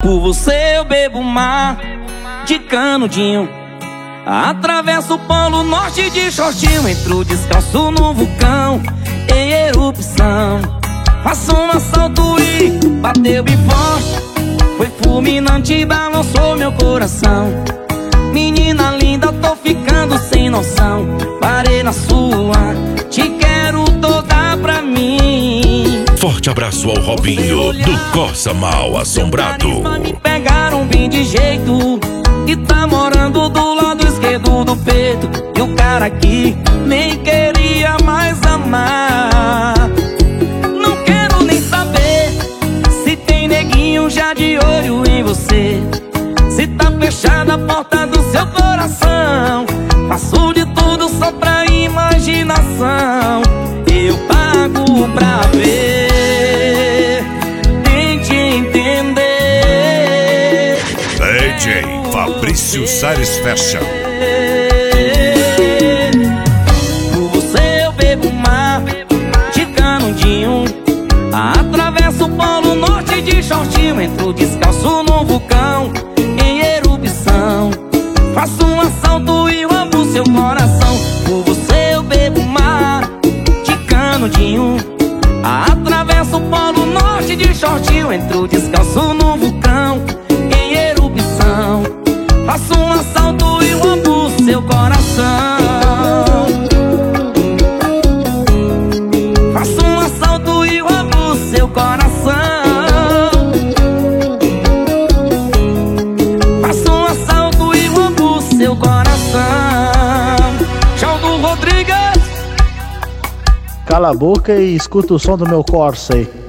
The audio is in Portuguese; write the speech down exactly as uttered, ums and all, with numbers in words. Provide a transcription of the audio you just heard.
Por você eu bebo mar de canudinho, atravesso o polo norte de shortinho, entro descalço no vulcão em erupção. Faço um assalto e bateu bem forte, foi fulminante, balançou meu coração. Menina linda, tô ficando sem noção. Parei na sua, te quero toda pra mim. Forte abraço ao Robinho do Corsa Mal Assombrado. Me pegaram bem de jeito e tá morando do lado esquerdo do peito. E o cara aqui nem queria mais amar. Não quero nem saber se tem neguinho já de olho em você, se tá fechada a porta do seu coração. Faço de tudo só pra imaginação. Eu pago pra ver, tente entender. D J Fabrício Sares Fashion. Por você eu bebo mar de canudinho, atravesso o polo norte de shortinho, entro descalço no vulcão em erupção. Faço um assalto e roubo seu coração. Por você eu bebo mar de canudinho, atravesso o polo norte de shortinho, entro descalço no vulcão em erupção. Faço um assalto e roubo seu coração. Faço um assalto e roubo seu coração. Faço um assalto e roubo seu coração. Tchau do Rodrigues. Cala a boca e escuta o som do meu Corsa aí.